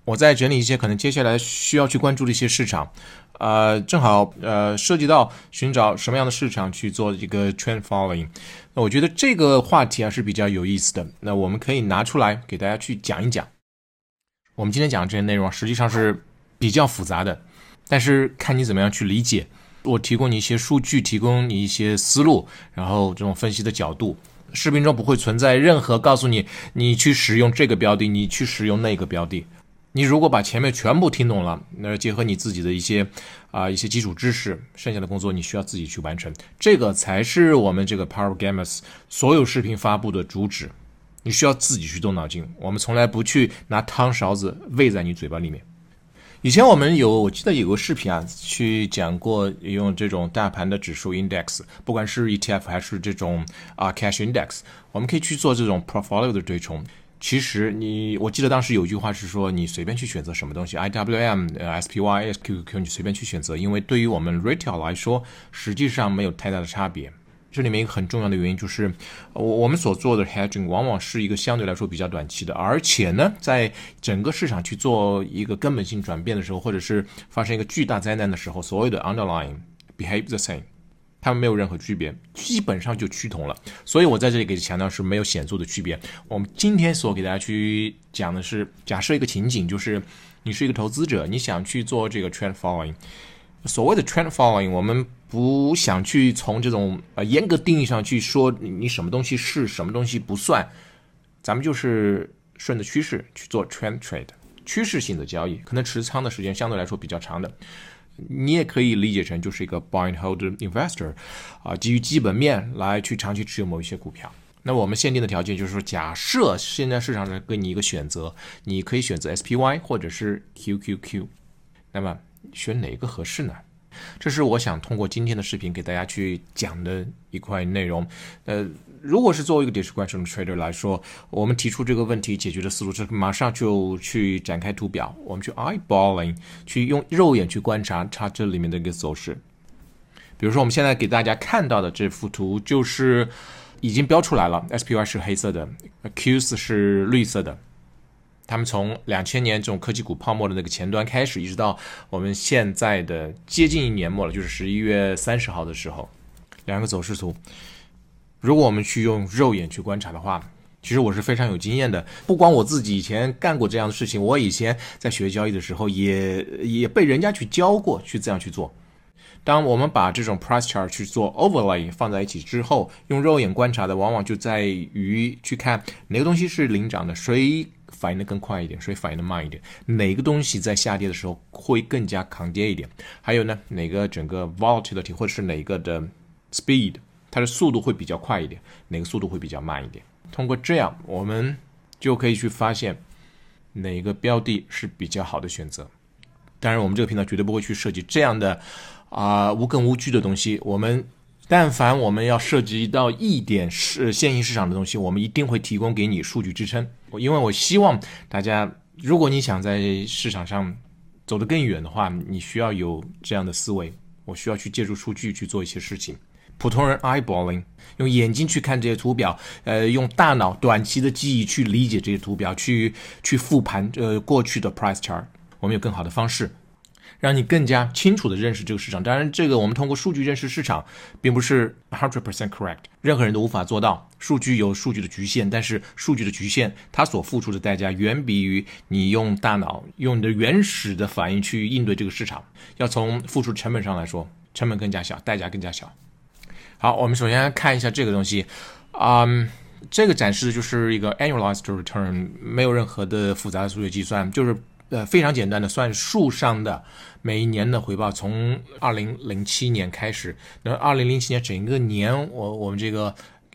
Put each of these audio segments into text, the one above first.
我再整理一些可能接下来需要去关注的一些市场，正好涉及到寻找什么样的市场去做一个 trend following。那我觉得这个话题是比较有意思的，那我们可以拿出来给大家去讲一讲。我们今天讲的这些内容实际上是比较复杂的，但是看你怎么样去理解。我提供你一些数据，提供你一些思路，然后这种分析的角度。视频中不会存在任何告诉你去使用这个标的，你去使用那个标的。你如果把前面全部听懂了，那结合你自己的一些基础知识，剩下的工作你需要自己去完成。这个才是我们这个 Power Gamers 所有视频发布的主旨。你需要自己去动脑筋，我们从来不去拿汤勺子喂在你嘴巴里面。以前我记得有个视频去讲过用这种大盘的指数 index， 不管是 ETF 还是这种cash index， 我们可以去做这种 portfolio 的对冲。其实我记得当时有一句话是说，你随便去选择什么东西 ，IWM、SPY、SQQQ 你随便去选择，因为对于我们 retail 来说，实际上没有太大的差别。这里面一个很重要的原因就是，我们所做的 hedging 往往是一个相对来说比较短期的，而且呢，在整个市场去做一个根本性转变的时候，或者是发生一个巨大灾难的时候，所有的 underlying behave the same， 它们没有任何区别，基本上就趋同了。所以我在这里给强调是没有显著的区别。我们今天所给大家去讲的是，假设一个情景，就是你是一个投资者，你想去做这个 trend following。所谓的 trend following， 我们不想去从这种严格定义上去说你什么东西是，什么东西不算，咱们就是顺着趋势去做 trend trade， 趋势性的交易，可能持仓的时间相对来说比较长的。你也可以理解成就是一个 buy and hold investor， 基于基本面来去长期持有某一些股票。那我们限定的条件就是说，假设现在市场上给你一个选择，你可以选择 SPY 或者是 QQQ， 那么选哪个合适呢？这是我想通过今天的视频给大家去讲的一块内容。如果是作为一个 discretionary trader 来说，我们提出这个问题解决的思路是马上就去展开图表，我们去 eyeballing， 去用肉眼去观察它这里面的一个走势。比如说我们现在给大家看到的这幅图就是已经标出来了， SPY 是黑色的， Qs 是绿色的。他们从2000年这种科技股泡沫的那个前端开始，一直到我们现在的接近1年末了，就是11月30号的时候，两个走势图。如果我们去用肉眼去观察的话，其实我是非常有经验的。不光我自己以前干过这样的事情，我以前在学交易的时候也被人家去教过去这样去做。当我们把这种 price chart 去做 overlay 放在一起之后，用肉眼观察的往往就在于去看哪个东西是领涨的，谁反应的更快一点，谁反应的慢一点，哪个东西在下跌的时候会更加抗跌一点，还有呢，哪个整个 volatility 或者是哪个的 speed 它的速度会比较快一点，哪个速度会比较慢一点。通过这样我们就可以去发现哪个标的是比较好的选择。当然我们这个频道绝对不会去设计这样的无根无据的东西，但凡我们要涉及到一点是现行市场的东西，我们一定会提供给你数据支撑。因为我希望大家，如果你想在市场上走得更远的话，你需要有这样的思维，我需要去借助数据去做一些事情。普通人 eyeballing 用眼睛去看这些图表，用大脑短期的记忆去理解这些图表，去复盘过去的 price chart， 我们有更好的方式让你更加清楚地认识这个市场。当然这个我们通过数据认识市场并不是 100% correct， 任何人都无法做到，数据有数据的局限，但是数据的局限它所付出的代价远比于你用大脑用你的原始的反应去应对这个市场，要从付出成本上来说，成本更加小，代价更加小。好，我们首先看一下这个东西，这个展示的就是一个 annualized return， 没有任何的复杂的数学计算，就是非常简单的算数上的每一年的回报。从2007年开始，那2007年整个年我们这个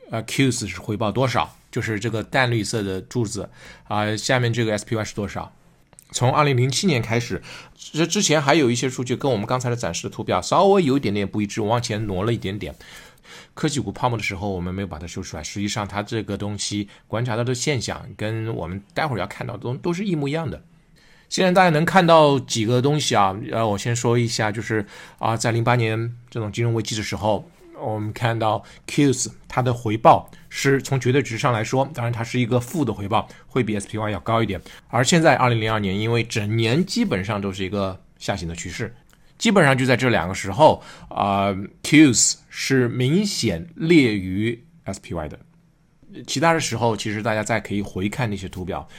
Qs 是回报多少，就是这个淡绿色的柱子下面这个 SPY 是多少。从2007年开始，这之前还有一些数据跟我们刚才的展示的图表稍微有一点点不一致，我往前挪了一点点。科技股泡沫的时候我们没有把它修出来，实际上它这个东西观察到的现象跟我们待会儿要看到的都是一模一样的。现在大家能看到几个东西我先说一下，就是在08年这种金融危机的时候我们看到 Qs 它的回报是从绝对值上来说，当然它是一个负的回报，会比 SPY 要高一点。而现在2002年，因为整年基本上都是一个下行的趋势，基本上就在这两个时候Qs 是明显劣于 SPY 的。其他的时候其实大家再可以回看那些图表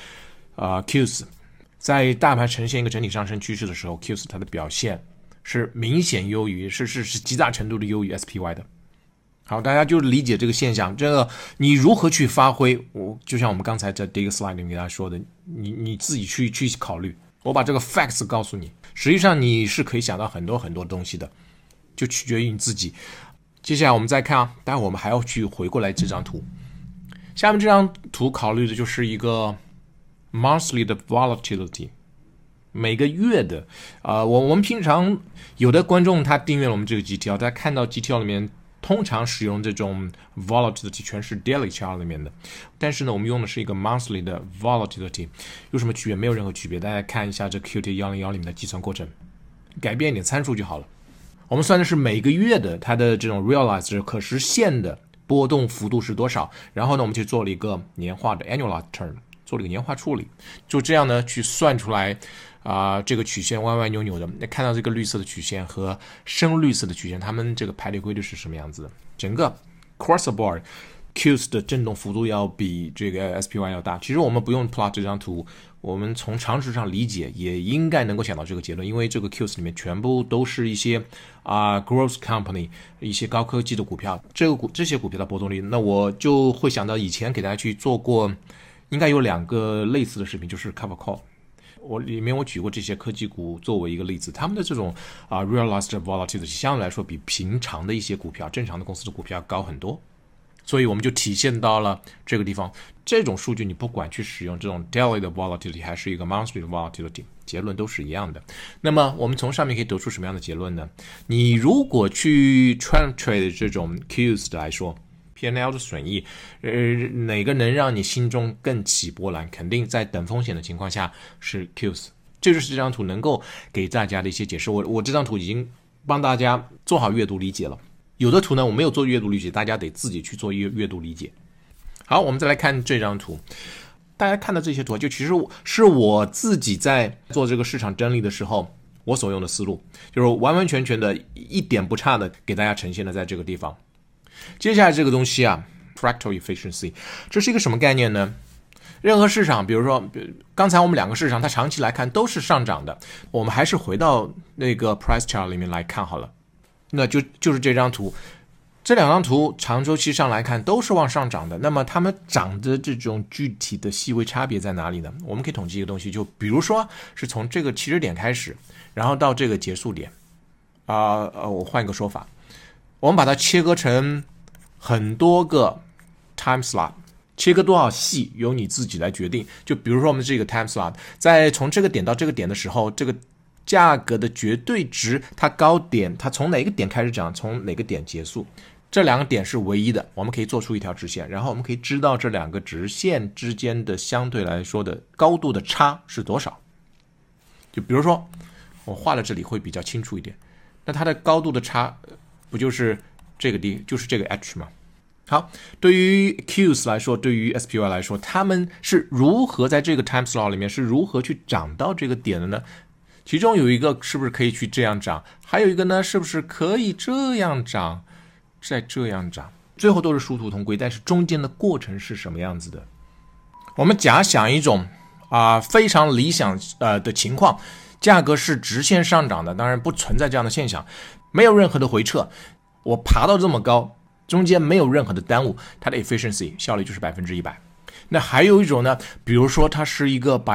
Qs 在大盘呈现一个整体上升趋势的时候， Qs 它的表现是明显优于，是极大程度的优于 SPY 的。好，大家就理解这个现象，这个你如何去发挥，就像我们刚才在第一个 slide 里面给大家说的，你自己去考虑。我把这个 facts 告诉你，实际上你是可以想到很多很多东西的，就取决于你自己。接下来我们再看待会我们还要去回过来这张图。下面这张图考虑的就是一个 monthly 的 volatility， 每个月的我们平常有的观众他订阅了我们这个 GTL， 大家看到 GTL 里面通常使用这种 volatility 全是 daily chart 里面的，但是呢我们用的是一个 monthly 的 volatility， 有什么区别？没有任何区别，大家看一下这 QT101 里面的计算过程，改变一点参数就好了。我们算的是每个月的它的这种 realized 可实现的波动幅度是多少，然后呢我们去做了一个年化的 annualized term， 做了一个年化处理，就这样呢去算出来这个曲线歪歪扭扭的，看到这个绿色的曲线和深绿色的曲线，它们这个排列规律是什么样子的。整个 cross the board Qs 的震动幅度要比这个 SPY 要大。其实我们不用 plot 这张图，我们从常识上理解也应该能够想到这个结论，因为这个 Qs 里面全部都是一些growth company， 一些高科技的股票，这些股票的波动率，那我就会想到以前给大家去做过，应该有2个类似的视频，就是 cover call。里面我举过这些科技股作为一个例子，他们的这种realized volatility 相对来说比平常的一些股票，正常的公司的股票高很多，所以我们就体现到了这个地方。这种数据你不管去使用这种 daily 的 volatility 还是一个 monthly 的 volatility， 结论都是一样的。那么我们从上面可以得出什么样的结论呢？你如果去 trade 这种 Qs 来说， P&L 的损益哪个能让你心中更起波澜？肯定在等风险的情况下是 Qs。 这就是这张图能够给大家的一些解释。我这张图已经帮大家做好阅读理解了，有的图呢我没有做阅读理解，大家得自己去做阅读理解。好，我们再来看这张图。大家看到这些图，就其实是我自己在做这个市场整理的时候我所用的思路，就是完完全全的一点不差的给大家呈现的在这个地方。接下来这个东西fractal efficiency， 这是一个什么概念呢？任何市场，比如说刚才我们2个市场它长期来看都是上涨的，我们还是回到那个 price chart 里面来看好了。那就是这张图，这2张图长周期上来看都是往上涨的，那么它们涨的这种具体的细微差别在哪里呢？我们可以统计一个东西，就比如说是从这个起始点开始，然后到这个结束点我换一个说法，我们把它切割成很多个 time slot， 切割多少细由你自己来决定。就比如说我们这个 time slot， 在从这个点到这个点的时候，这个价格的绝对值它高点，它从哪个点开始涨，从哪个点结束，这2个点是唯一的，我们可以做出一条直线，然后我们可以知道这2个直线之间的相对来说的高度的差是多少。就比如说我画到这里会比较清楚一点，那它的高度的差不就是这个就是这个 H 吗？好，对于 Qs 来说，对于 SPY 来说，他们是如何在这个 time slot 里面是如何去涨到这个点的呢？其中有一个是不是可以去这样涨，还有一个呢是不是可以这样涨，再这样涨，最后都是殊途同归，但是中间的过程是什么样子的？我们假想一种非常理想的情况，价格是直线上涨的，当然不存在这样的现象，没有任何的回撤，我爬到这么高，中间没有任何的耽误，它的 efficiency 效率就是 100%。 那还有一种呢，比如说它是一个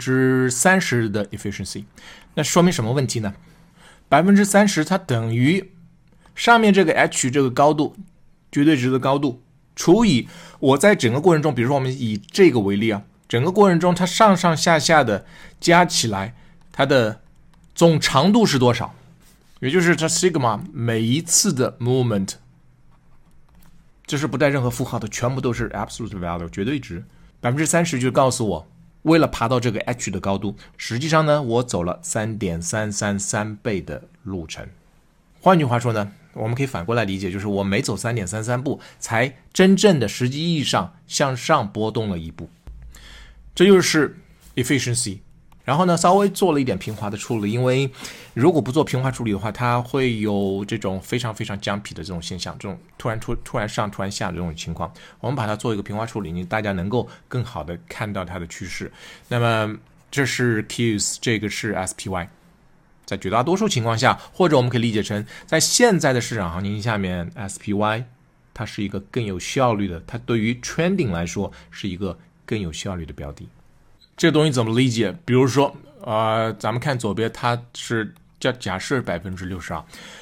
30% 的 efficiency， 那说明什么问题呢？ 30% 它等于上面这个 H 这个高度，绝对值的高度，除以我在整个过程中，比如说我们以这个为例整个过程中它上上下下的加起来，它的总长度是多少？也就是它 sigma 每一次的 movement， 这是不带任何负号的，全部都是 absolute value 绝对值。 30% 就告诉我，为了爬到这个 H 的高度，实际上呢我走了 3.333 倍的路程。换句话说呢， 我们可以反过来理解，就是我每走 3.33 步才真正的实际意义上向上波动了一步，这就是 efficiency。然后呢，稍微做了一点平滑的处理，因为如果不做平滑处理的话，它会有这种非常非常 jumpy 的这种现象，这种突然上突然下的这种情况。我们把它做一个平滑处理，大家能够更好的看到它的趋势。那么这是 Qs， 这个是 SPY。在绝大多数情况下，或者我们可以理解成，在现在的市场行情下面 ，SPY 它是一个更有效率的，它对于 trending 来说是一个更有效率的标的。这个东西怎么理解？比如说，咱们看左边，它是假设 62%，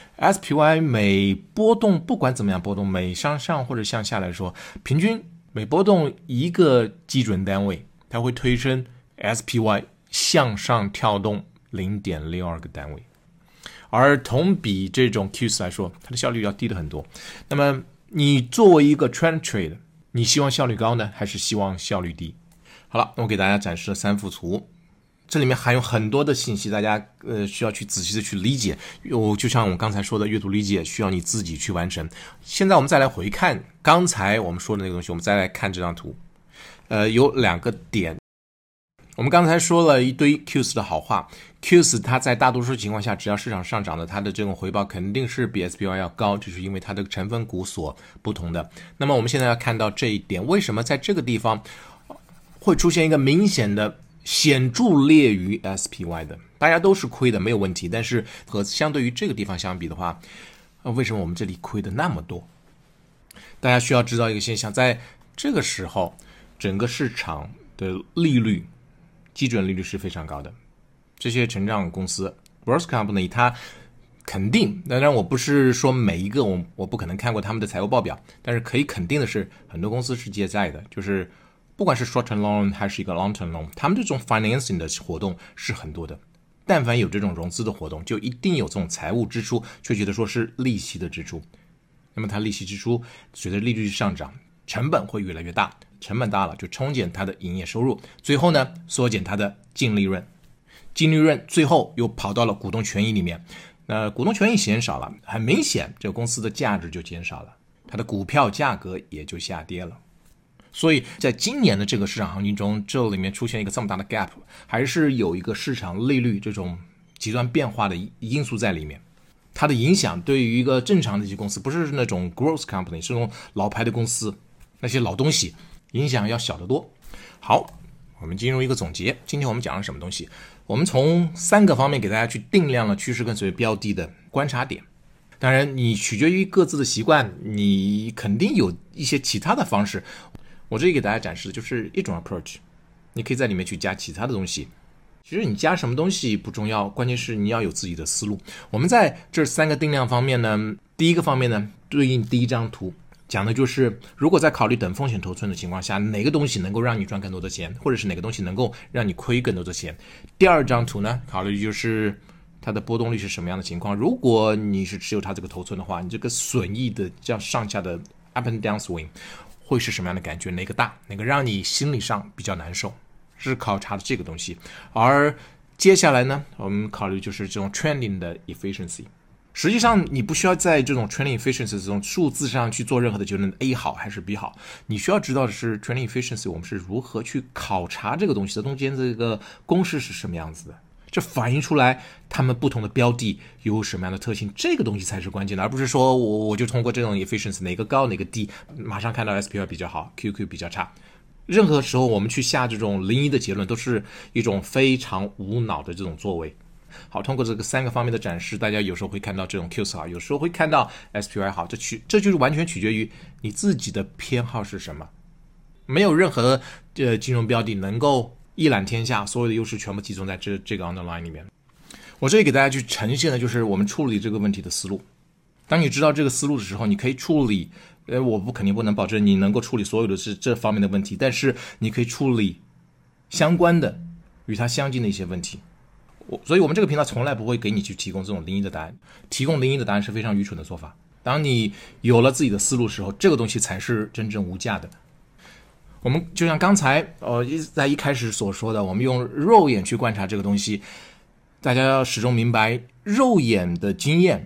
SPY 每波动不管怎么样波动，每向上或者向下来说，平均每波动一个基准单位，它会推升 SPY 向上跳动 0.62 个单位。而同比这种 Qs 来说，它的效率要低得很多。那么你作为一个 trend trade， 你希望效率高呢，还是希望效率低？好了，我给大家展示了3幅图，这里面含有很多的信息，大家需要去仔细的去理解。就像我刚才说的，阅读理解需要你自己去完成。现在我们再来回看刚才我们说的那个东西，我们再来看这张图。有2个点。我们刚才说了一堆 Qs 的好话， Qs 它在大多数情况下，只要市场上涨的，它的这种回报肯定是比 SPY 要高，这是因为它的成分股所不同的。那么我们现在要看到这一点，为什么在这个地方会出现一个明显的显著劣于 SPY 的？大家都是亏的，没有问题，但是和相对于这个地方相比的话，为什么我们这里亏的那么多？大家需要知道一个现象，在这个时候整个市场的利率基准利率是非常高的，这些成长公司 growth company 它肯定，当然我不是说每一个我不可能看过他们的财务报表，但是可以肯定的是很多公司是借债的，就是不管是 short-term loan 还是一个 long-term loan， 他们这种 financing 的活动是很多的。但凡有这种融资的活动，就一定有这种财务支出，确切的说是利息的支出。那么它利息支出随着利率上涨，成本会越来越大，成本大了就冲减它的营业收入，最后呢缩减它的净利润，净利润最后又跑到了股东权益里面。股东权益减少了，很明显这个公司的价值就减少了，它的股票价格也就下跌了。所以在今年的这个市场行情中，这里面出现一个这么大的 gap， 还是有一个市场利率这种极端变化的因素在里面。它的影响对于一个正常的一些公司，不是那种 growth company， 是那种老牌的公司，那些老东西影响要小得多。好，我们进入一个总结。今天我们讲了什么东西？我们从3个方面给大家去定量了趋势跟随标的的观察点。当然你取决于各自的习惯，你肯定有一些其他的方式。我这里给大家展示的就是一种 approach， 你可以在里面去加其他的东西。其实你加什么东西不重要，关键是你要有自己的思路。我们在这3个定量方面呢，第一个方面呢，对应第一张图讲的就是如果在考虑等风险头寸的情况下，哪个东西能够让你赚更多的钱，或者是哪个东西能够让你亏更多的钱。第二张图呢，考虑就是它的波动率是什么样的情况。如果你是持有它这个头寸的话，你这个损益的这样上下的 up and down swing会是什么样的感觉，哪个大，哪个让你心理上比较难受，是考察的这个东西。而接下来呢，我们考虑就是这种 trending 的 efficiency。实际上你不需要在这种 trending efficiency 这种数字上去做任何的结论 A 好还是 B 好，你需要知道的是 trending efficiency 我们是如何去考察这个东西的，中间这个公式是什么样子的，这反映出来他们不同的标的有什么样的特性，这个东西才是关键的，而不是说我就通过这种 efficiency 哪个高哪个低，马上看到 SPY 比较好 QQ 比较差。任何时候我们去下这种零一的结论都是一种非常无脑的这种作为。好，通过这个3个方面的展示，大家有时候会看到这种 Qs 好，有时候会看到 SPY 好，这就是完全取决于你自己的偏好是什么。没有任何金融标的能够一览天下，所有的优势全部集中在这个 underline 里面。我这里给大家去呈现的就是我们处理这个问题的思路。当你知道这个思路的时候，你可以处理我肯定不能保证你能够处理所有的这方面的问题，但是你可以处理相关的与它相近的一些问题。所以我们这个频道从来不会给你去提供这种零一的答案，提供零一的答案是非常愚蠢的做法。当你有了自己的思路的时候，这个东西才是真正无价的。我们就像刚才在一开始所说的，我们用肉眼去观察这个东西，大家要始终明白肉眼的经验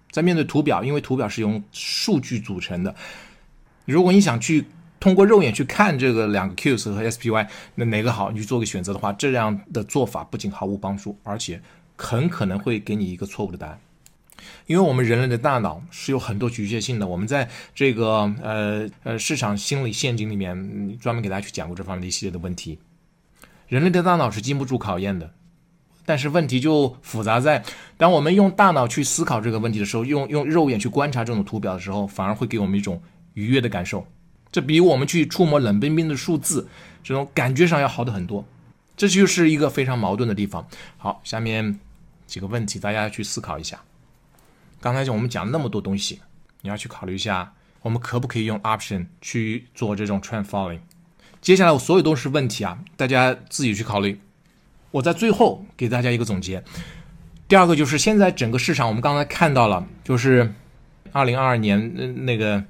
在面对图表，因为图表是由数据组成的，如果你想去通过肉眼去看这个两个 Qs 和 SPY 那哪个好，你去做个选择的话，这样的做法不仅毫无帮助，而且很可能会给你一个错误的答案。因为我们人类的大脑是有很多局限性的，我们在这个市场心理陷阱里面专门给大家去讲过这方面的一系列的问题。人类的大脑是经不住考验的，但是问题就复杂在，当我们用大脑去思考这个问题的时候，用肉眼去观察这种图表的时候，反而会给我们一种愉悦的感受，这比我们去触摸冷冰冰的数字这种感觉上要好的很多，这就是一个非常矛盾的地方。好，下面几个问题大家去思考一下。刚才我们讲那么多东西，你要去考虑一下，我们可不可以用 option 去做这种 trend following。接下来我所有都是问题啊，大家自己去考虑。我在最后给大家一个总结。第二个就是现在整个市场我们刚才看到了，就是2022年那个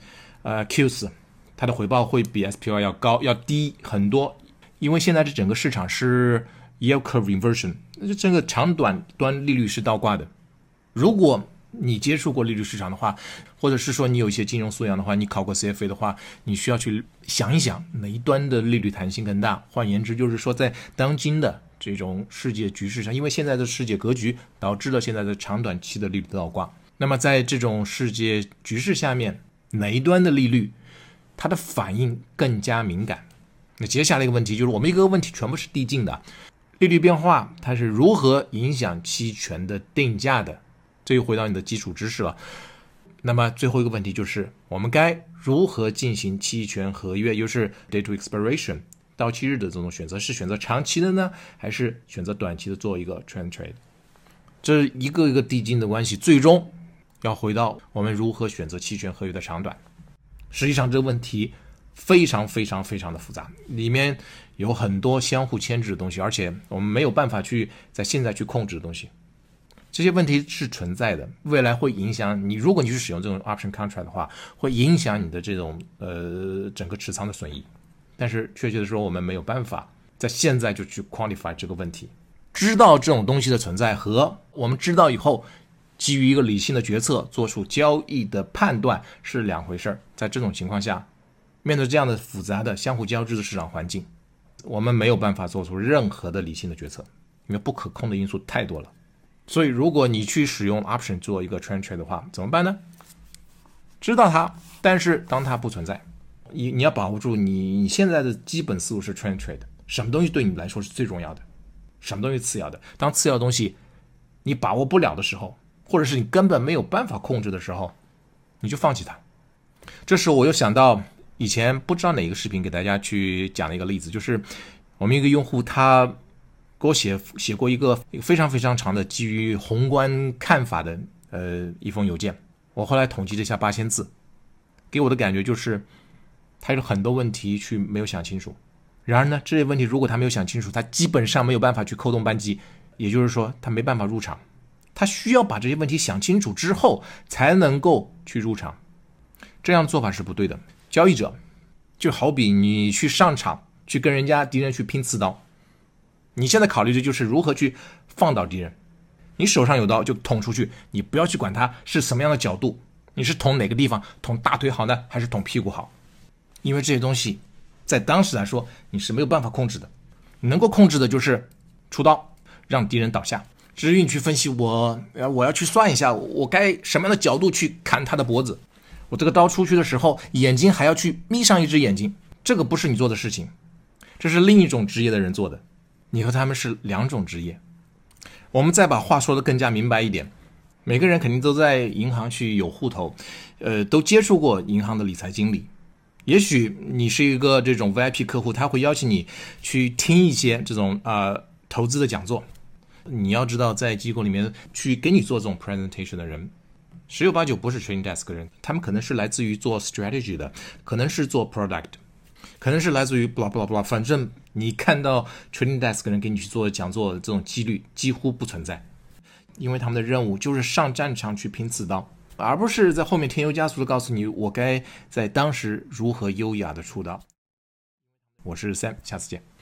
Qs 它的回报会比 SPY 要高要低很多，因为现在这整个市场是 yield curve inversion， 这个长短端利率是倒挂的。如果你接触过利率市场的话，或者是说你有一些金融素养的话，你考过 CFA 的话，你需要去想一想哪一端的利率弹性更大。换言之就是说，在当今的这种世界局势上，因为现在的世界格局导致了现在的长短期的利率倒挂，那么在这种世界局势下面，哪一端的利率它的反应更加敏感？那接下来一个问题就是我们一个问题全部是递进的，利率变化它是如何影响期权的定价的？这又回到你的基础知识了。那么最后一个问题就是我们该如何进行期权合约，又是 day to expiration 到期日的这种选择，是选择长期的呢，还是选择短期的做一个 trend trade？ 这一个一个递进的关系，最终要回到我们如何选择期权合约的长短。实际上这个问题非常非常非常的复杂，里面有很多相互牵制的东西，而且我们没有办法去在现在去控制的东西。这些问题是存在的，未来会影响你，如果你去使用这种 option contract 的话，会影响你的这种整个持仓的损益。但是确切的说，我们没有办法在现在就去 quantify 这个问题。知道这种东西的存在和我们知道以后基于一个理性的决策做出交易的判断是两回事。在这种情况下，面对这样的复杂的相互交织的市场环境，我们没有办法做出任何的理性的决策，因为不可控的因素太多了。所以如果你去使用 option 做一个 trend trade 的话，怎么办呢？知道它，但是当它不存在，你要把握住你现在的基本思路是 trend trade， 什么东西对你来说是最重要的，什么东西次要的。当次要的东西你把握不了的时候，或者是你根本没有办法控制的时候，你就放弃它。这时候我又想到以前不知道哪个视频给大家去讲的一个例子，就是我们一个用户他给我写过一个非常非常长的基于宏观看法的一封邮件，我后来统计了一下8000字，给我的感觉就是他有很多问题去没有想清楚。然而呢，这些问题如果他没有想清楚，他基本上没有办法去扣动扳机，也就是说他没办法入场，他需要把这些问题想清楚之后才能够去入场。这样做法是不对的。交易者就好比你去上场去跟敌人去拼刺刀，你现在考虑的就是如何去放倒敌人。你手上有刀就捅出去，你不要去管它是什么样的角度，你是捅哪个地方，捅大腿好呢，还是捅屁股好？因为这些东西在当时来说你是没有办法控制的，你能够控制的就是出刀让敌人倒下。至于你去分析我要去算一下我该什么样的角度去砍他的脖子，我这个刀出去的时候眼睛还要去眯上一只眼睛，这个不是你做的事情，这是另一种职业的人做的，你和他们是两种职业。我们再把话说得更加明白一点，每个人肯定都在银行去有户头，都接触过银行的理财经理。也许你是一个这种 VIP 客户，他会邀请你去听一些这种投资的讲座。你要知道，在机构里面去给你做这种 presentation 的人十有八九不是 trading desk 的人，他们可能是来自于做 strategy 的，可能是做 product， 可能是来自于 blah blah blah， 反正你看到 trading desk 的人给你去做讲座的这种几率几乎不存在，因为他们的任务就是上战场去拼刺刀，而不是在后面添油加醋的告诉你我该在当时如何优雅的出刀。我是 Sam， 下次见。